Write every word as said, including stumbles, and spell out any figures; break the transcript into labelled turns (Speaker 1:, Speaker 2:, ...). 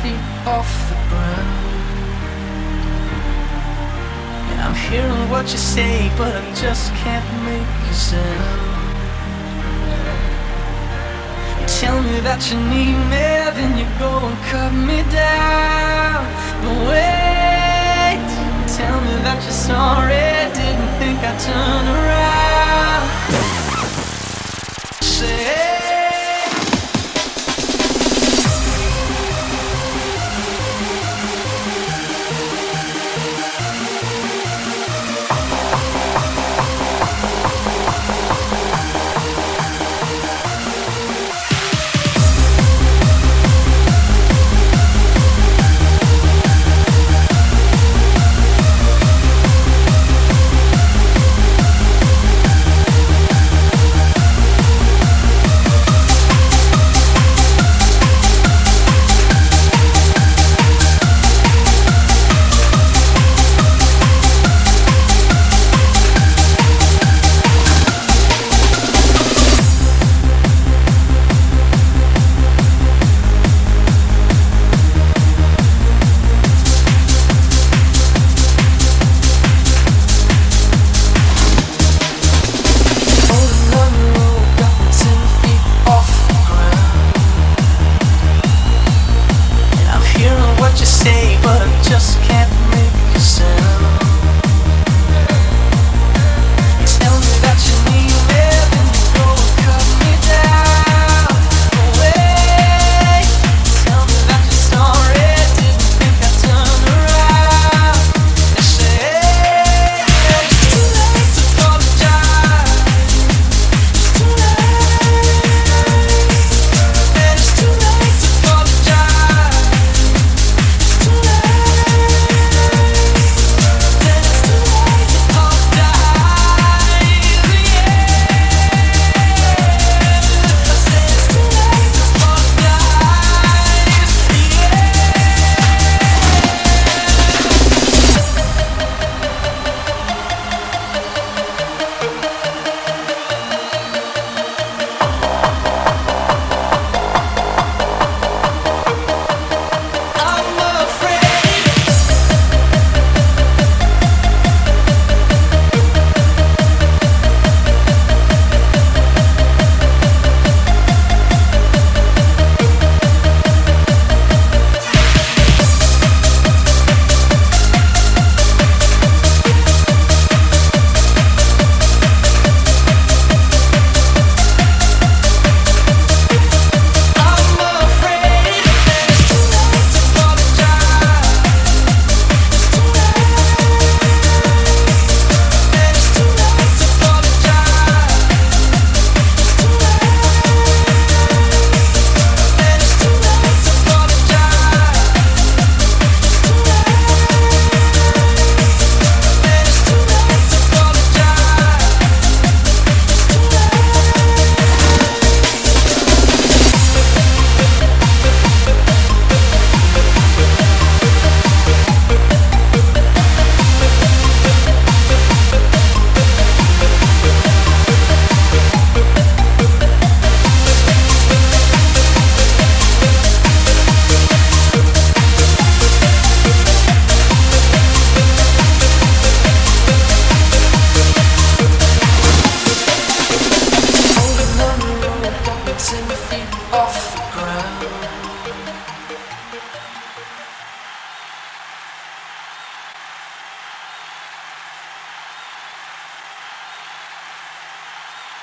Speaker 1: feet off the ground. And I'm hearing what you say, but I just can't make a sound. You tell me that you need me, then you go and cut me down. But wait, tell me that you're sorry, didn't think I'd turn around. Say ten feet off